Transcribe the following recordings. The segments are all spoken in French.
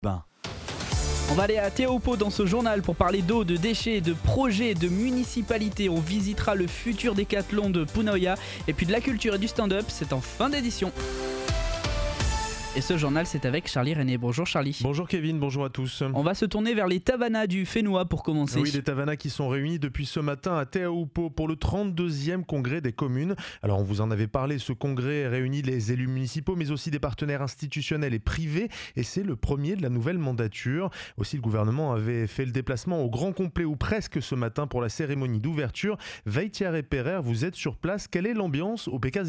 Ben. On va aller à Teahupo'o dans ce journal pour parler d'eau, de déchets, de projets, de municipalités. On visitera le futur décathlon de Punaoya et puis de la culture et du stand-up, c'est en fin d'édition. Et ce journal, c'est avec Charlie René. Bonjour Charlie. Bonjour Kevin, bonjour à tous. On va se tourner vers les Tavanas du Fénois pour commencer. Oui, les Tavanas qui sont réunis depuis ce matin à Teahupo'o pour le 32e congrès des communes. Alors on vous en avait parlé, ce congrès réunit les élus municipaux mais aussi des partenaires institutionnels et privés et c'est le premier de la nouvelle mandature. Aussi le gouvernement avait fait le déplacement au grand complet ou presque ce matin pour la cérémonie d'ouverture. Veitiare Perer, vous êtes sur place, quelle est l'ambiance au PK0 ?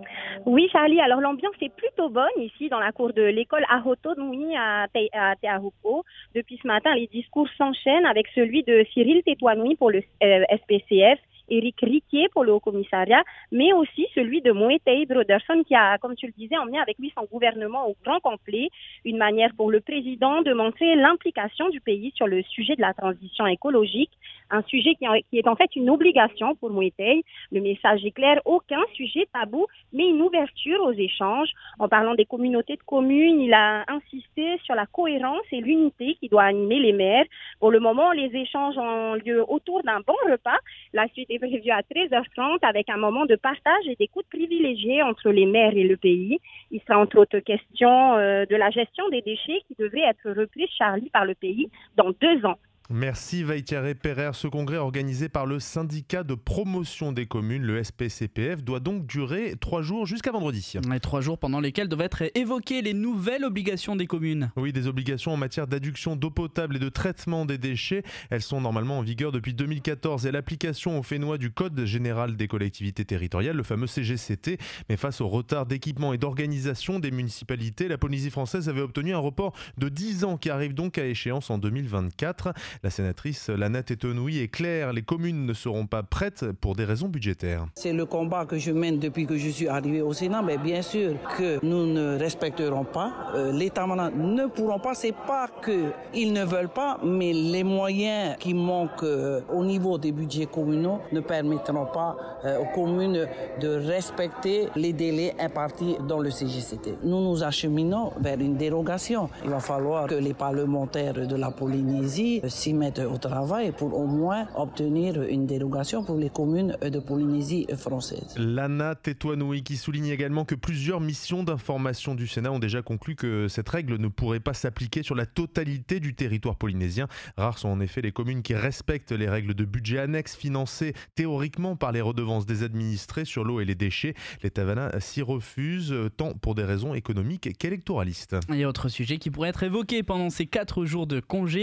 Oui Charlie, alors l'ambiance est plutôt bonne ici dans la cour de l'école Ahoto Nui à Teahupo'o. Depuis ce matin, les discours s'enchaînent avec celui de Cyril Tétouanoui pour le SPCF, Éric Riquier pour le Haut-Commissariat, mais aussi celui de Moetei Broderson qui a, comme tu le disais, emmené avec lui son gouvernement au grand complet. Une manière pour le président de montrer l'implication du pays sur le sujet de la transition écologique, un sujet qui est en fait une obligation pour Moetei. Le message est clair, aucun sujet tabou, mais une ouverture aux échanges. En parlant des communautés de communes, il a insisté sur la cohérence et l'unité qui doit animer les maires. Pour le moment, les échanges ont lieu autour d'un bon repas. La suite est prévue à 13h30 avec un moment de partage et d'écoute privilégiée entre les maires et le pays. Il sera entre autres question de la gestion des déchets qui devrait être reprise, Charlie, par le pays dans 2 ans. Merci Veitiare Perer. Ce congrès organisé par le syndicat de promotion des communes, le SPCPF, doit donc durer 3 jours jusqu'à vendredi. Et 3 jours pendant lesquels doivent être évoquées les nouvelles obligations des communes. Oui, des obligations en matière d'adduction d'eau potable et de traitement des déchets. Elles sont normalement en vigueur depuis 2014 et l'application au Fénois du Code général des collectivités territoriales, le fameux CGCT. Mais face au retard d'équipement et d'organisation des municipalités, la Polynésie française avait obtenu un report de 10 ans qui arrive donc à échéance en 2024. La sénatrice Lana Tétouanoui est claire, les communes ne seront pas prêtes pour des raisons budgétaires. C'est le combat que je mène depuis que je suis arrivé au Sénat, mais bien sûr que nous ne respecterons pas. Les Tavanas ne pourront pas, c'est pas qu'ils ne veulent pas, mais les moyens qui manquent au niveau des budgets communaux ne permettront pas aux communes de respecter les délais impartis dans le CGCT. Nous nous acheminons vers une dérogation. Il va falloir que les parlementaires de la Polynésie s'y mettent au travail pour au moins obtenir une dérogation pour les communes de Polynésie française. Lana Tétouanoui qui souligne également que plusieurs missions d'information du Sénat ont déjà conclu que cette règle ne pourrait pas s'appliquer sur la totalité du territoire polynésien. Rares sont en effet les communes qui respectent les règles de budget annexe financées théoriquement par les redevances des administrés sur l'eau et les déchets. Les Tavanas s'y refusent tant pour des raisons économiques qu'électoralistes. Et autre sujet qui pourrait être évoqué pendant ces 4 jours de congrès,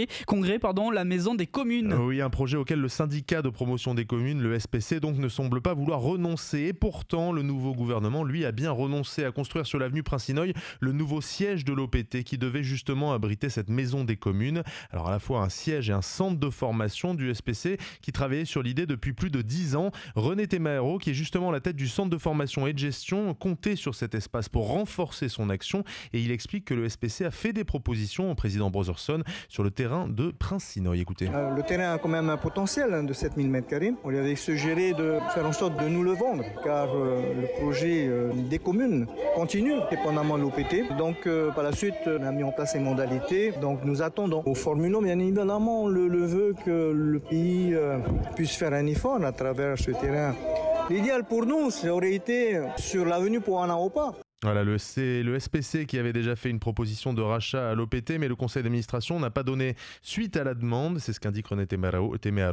la maison des communes. Oui, un projet auquel le syndicat de promotion des communes, le SPC, donc ne semble pas vouloir renoncer. Et pourtant, le nouveau gouvernement, lui, a bien renoncé à construire sur l'avenue Prince-Inoï le nouveau siège de l'OPT qui devait justement abriter cette maison des communes. Alors à la fois un siège et un centre de formation du SPC qui travaillait sur l'idée depuis plus de 10 ans. René Temaero, qui est justement à la tête du centre de formation et de gestion, comptait sur cet espace pour renforcer son action et il explique que le SPC a fait des propositions au président Brotherson sur le terrain de Prince-Inoï. Écoutez. Le terrain a quand même un potentiel de 7000 m². On lui avait suggéré de faire en sorte de nous le vendre car le projet des communes continue dépendamment de l'OPT. Donc par la suite, on a mis en place ces modalités. Donc nous attendons. Nous formulons bien évidemment le vœu que le pays puisse faire un effort à travers ce terrain. L'idéal pour nous, ça aurait été sur l'avenue Poana-Opa. Voilà, c'est le SPC qui avait déjà fait une proposition de rachat à l'OPT, mais le conseil d'administration n'a pas donné suite à la demande. C'est ce qu'indique René Temaero.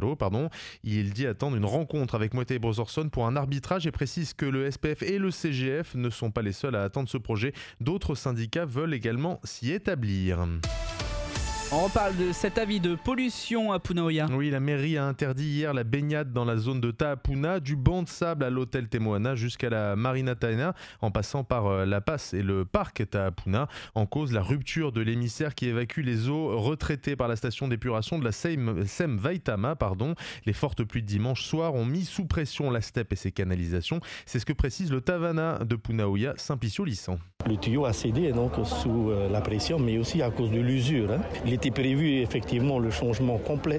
Il dit attendre une rencontre avec Moetei Brotherson pour un arbitrage et précise que le SPF et le CGF ne sont pas les seuls à attendre ce projet. D'autres syndicats veulent également s'y établir. On reparle de cet avis de pollution à Punaoya. Oui, la mairie a interdit hier la baignade dans la zone de Taapuna, du banc de sable à l'hôtel Temoana jusqu'à la Marina Taena, en passant par la passe et le parc Taapuna. En cause, la rupture de l'émissaire qui évacue les eaux retraitées par la station d'épuration de la Sem Vaitama. Les fortes pluies de dimanche soir ont mis sous pression la steppe et ses canalisations. C'est ce que précise le Tavana de Punaoya, Simplicio Lissan. Le tuyau a cédé donc sous la pression, mais aussi à cause de l'usure. Il était prévu effectivement le changement complet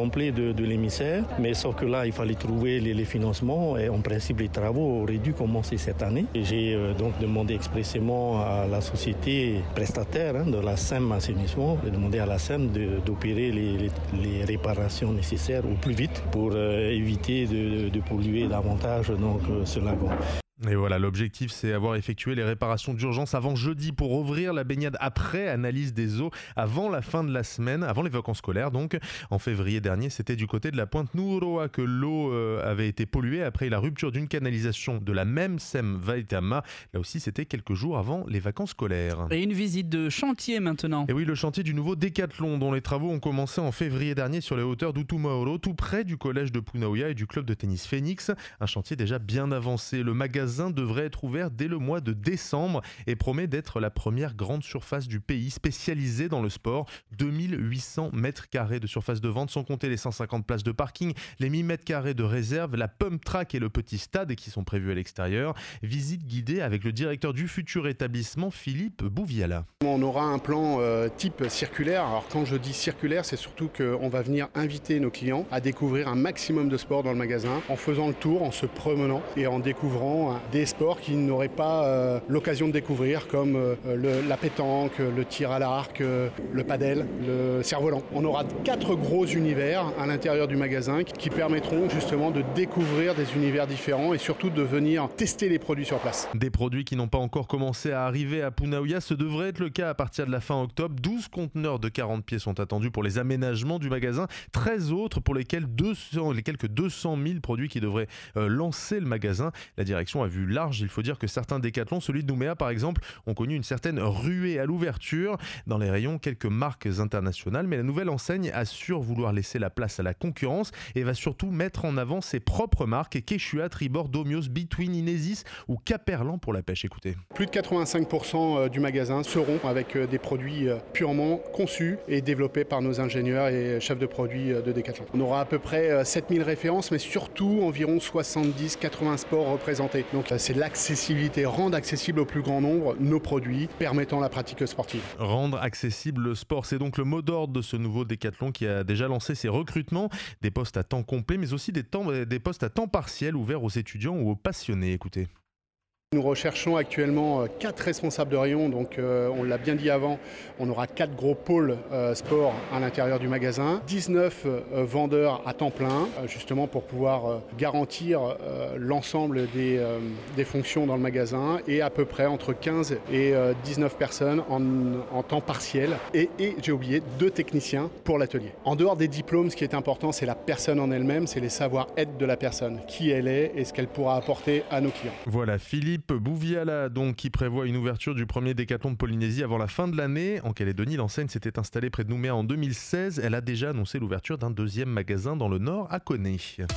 de l'émissaire, mais sauf que là, il fallait trouver les financements et en principe, les travaux auraient dû commencer cette année. Et j'ai donc demandé expressément à la société prestataire de la SEM Assainissement, de demander à la SEM d'opérer les réparations nécessaires au plus vite pour éviter de polluer davantage donc, ce lagon. Et voilà, l'objectif c'est avoir effectué les réparations d'urgence avant jeudi pour ouvrir la baignade après analyse des eaux avant la fin de la semaine, avant les vacances scolaires donc. En février dernier, c'était du côté de la pointe Nuuroa que l'eau avait été polluée après la rupture d'une canalisation de la même SEM Vaitama. Là aussi, c'était quelques jours avant les vacances scolaires. Et une visite de chantier maintenant. Et oui, le chantier du nouveau Décathlon dont les travaux ont commencé en février dernier sur les hauteurs d'Utumaoro, tout près du collège de Punaoia et du club de tennis Phoenix. Un chantier déjà bien avancé. Le magasin devrait être ouvert dès le mois de décembre et promet d'être la première grande surface du pays spécialisée dans le sport. 2800 mètres carrés de surface de vente, sans compter les 150 places de parking, les 1000 mètres carrés de réserve, la pump track et le petit stade qui sont prévus à l'extérieur. Visite guidée avec le directeur du futur établissement, Philippe Bouviala. On aura un plan type circulaire. Alors quand je dis circulaire, c'est surtout qu'on va venir inviter nos clients à découvrir un maximum de sport dans le magasin en faisant le tour, en se promenant et en découvrant des sports qu'ils n'auraient pas l'occasion de découvrir comme la pétanque, le tir à l'arc, le padel, le cerf-volant. On aura 4 gros univers à l'intérieur du magasin qui permettront justement de découvrir des univers différents et surtout de venir tester les produits sur place. Des produits qui n'ont pas encore commencé à arriver à Punaoia, ce devrait être le cas à partir de la fin octobre. 12 conteneurs de 40 pieds sont attendus pour les aménagements du magasin, 13 autres pour lesquels les quelques 200 000 produits qui devraient lancer le magasin. La direction a vu large. Il faut dire que certains décathlons, celui de Nouméa par exemple, ont connu une certaine ruée à l'ouverture. Dans les rayons, quelques marques internationales, mais la nouvelle enseigne assure vouloir laisser la place à la concurrence et va surtout mettre en avant ses propres marques, Quechua, Tribord, Domios, Between, Inesis ou Caperlan pour la pêche. Écoutez. Plus de 85% du magasin seront avec des produits purement conçus et développés par nos ingénieurs et chefs de produits de Décathlon. On aura à peu près 7000 références, mais surtout environ 70-80 sports représentés. Donc c'est l'accessibilité, rendre accessible au plus grand nombre nos produits permettant la pratique sportive. Rendre accessible le sport, c'est donc le mot d'ordre de ce nouveau Décathlon qui a déjà lancé ses recrutements, des postes à temps complet mais aussi des postes à temps partiel ouverts aux étudiants ou aux passionnés. Écoutez. Nous recherchons actuellement 4 responsables de rayon, donc on l'a bien dit avant, on aura 4 gros pôles sport à l'intérieur du magasin, 19 vendeurs à temps plein, justement pour pouvoir garantir l'ensemble des fonctions dans le magasin et à peu près entre 15 et 19 personnes en temps partiel et j'ai oublié 2 techniciens pour l'atelier. En dehors des diplômes, ce qui est important, c'est la personne en elle-même, c'est les savoir-être de la personne, qui elle est et ce qu'elle pourra apporter à nos clients. Voilà, Philippe Bouviala donc qui prévoit une ouverture du premier décathlon de Polynésie avant la fin de l'année. En Calédonie, l'enseigne s'était installée près de Nouméa en 2016. Elle a déjà annoncé l'ouverture d'un deuxième magasin dans le nord à Koné.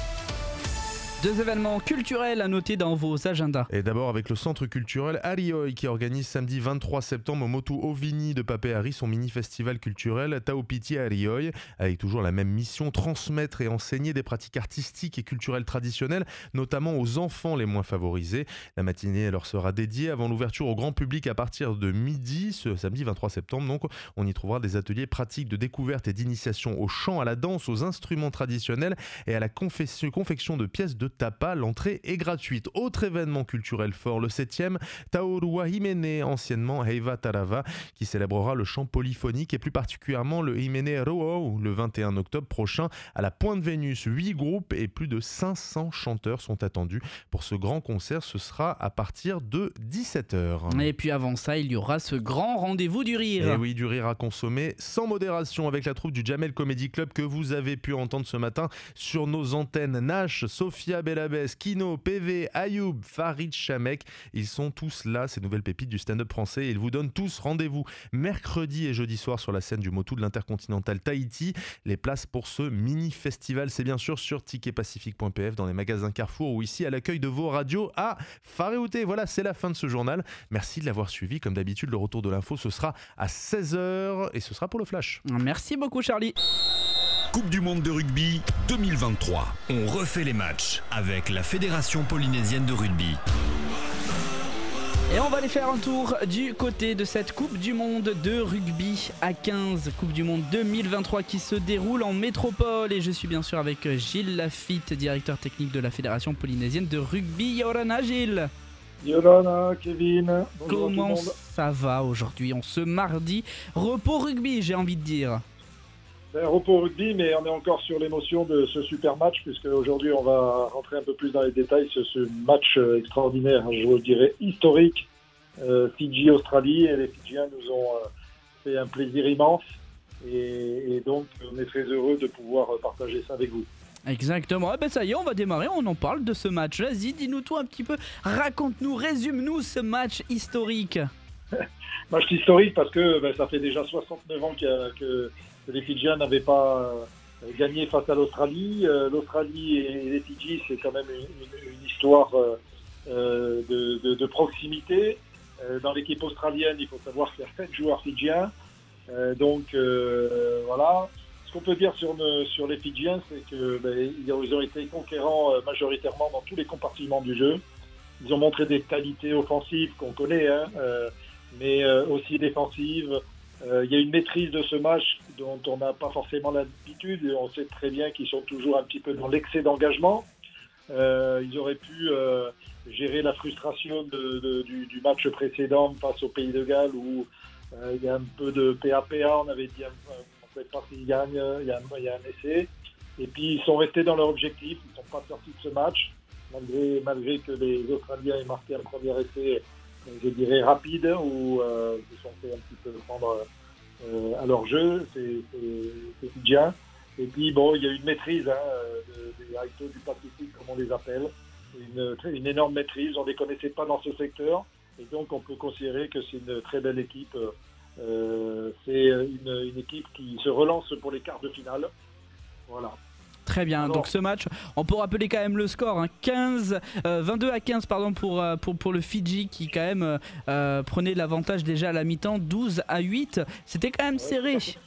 2 événements culturels à noter dans vos agendas. Et d'abord avec le centre culturel Arioi qui organise samedi 23 septembre au Motu Ovini de Papeari son mini-festival culturel Taupiti Arioi, avec toujours la même mission, transmettre et enseigner des pratiques artistiques et culturelles traditionnelles, notamment aux enfants les moins favorisés. La matinée leur sera dédiée avant l'ouverture au grand public à partir de midi, ce samedi 23 septembre. Donc on y trouvera des ateliers pratiques de découverte et d'initiation au chant, à la danse, aux instruments traditionnels et à la confection de pièces de tapa. L'entrée est gratuite. Autre événement culturel fort, le 7e Taurua Himene, anciennement Heiva Tarava, qui célébrera le chant polyphonique et plus particulièrement le Himene Ro'o le 21 octobre prochain à la Pointe Vénus. 8 groupes et plus de 500 chanteurs sont attendus pour ce grand concert. Ce sera à partir de 17h. Et puis avant ça, il y aura ce grand rendez-vous du rire. Et oui, du rire à consommer sans modération avec la troupe du Jamel Comedy Club que vous avez pu entendre ce matin sur nos antennes. Nash, Sophia Belabès, Kino, PV, Ayoub, Farid Chamek, ils sont tous là, ces nouvelles pépites du stand-up français. Ils vous donnent tous rendez-vous mercredi et jeudi soir sur la scène du Motu de l'Intercontinental Tahiti. Les places pour ce mini-festival, c'est bien sûr sur ticketpacifique.pf, dans les magasins Carrefour ou ici à l'accueil de vos radios à Faréouté. Voilà, c'est la fin de ce journal. Merci de l'avoir suivi. Comme d'habitude, le retour de l'info, ce sera à 16h et ce sera pour le Flash. Merci beaucoup Charlie. Coupe du monde de rugby 2023. On refait les matchs avec la Fédération polynésienne de rugby. Et on va aller faire un tour du côté de cette Coupe du Monde de rugby à 15, Coupe du Monde 2023 qui se déroule en métropole. Et je suis bien sûr avec Gilles Lafitte, directeur technique de la Fédération polynésienne de rugby. Yorana Gilles. Yorana, Kevin. Bonjour. Comment ça va aujourd'hui en ce mardi? Repos rugby, j'ai envie de dire. Repos rugby, mais on est encore sur l'émotion de ce super match, puisque aujourd'hui on va rentrer un peu plus dans les détails sur ce match extraordinaire, je dirais historique, Fidji-Australie, et les Fidjiens nous ont fait un plaisir immense, et donc on est très heureux de pouvoir partager ça avec vous. Exactement, eh ben ça y est, on va démarrer, on en parle de ce match. Vas-y, dis-nous tout un petit peu, raconte-nous, résume-nous ce match historique. Match historique parce que ça fait déjà 69 ans que les Fidjiens n'avaient pas gagné face à l'Australie. L'Australie et les Fidji, c'est quand même une histoire de proximité. Dans l'équipe australienne, il faut savoir qu'il y a 7 joueurs fidjiens. Voilà. Ce qu'on peut dire sur les Fidjiens, c'est qu'ils ont été conquérants majoritairement dans tous les compartiments du jeu. Ils ont montré des qualités offensives qu'on connaît, mais aussi défensives. Il y a une maîtrise de ce match dont on n'a pas forcément l'habitude, et on sait très bien qu'ils sont toujours un petit peu dans l'excès d'engagement. Ils auraient pu gérer la frustration du match précédent face au Pays de Galles où il y a un peu de PAPA, on avait dit en fait pas s'ils gagnent, il y a un essai. Et puis ils sont restés dans leur objectif, ils ne sont pas sortis de ce match, malgré que les Australiens aient marqué un premier essai, je dirais rapide, où ils se sont fait un petit peu prendre à leur jeu, c'est Fidjien. Et puis il y a une maîtrise des Haïtos du Pacifique, comme on les appelle, une énorme maîtrise, on ne les connaissait pas dans ce secteur, et donc on peut considérer que c'est une très belle équipe. C'est une équipe qui se relance pour les quarts de finale. Voilà. Très bien, alors, donc ce match, on peut rappeler quand même le score, 22 à 15 pour le Fidji qui quand même prenait l'avantage déjà à la mi-temps, 12 à 8, c'était quand même serré.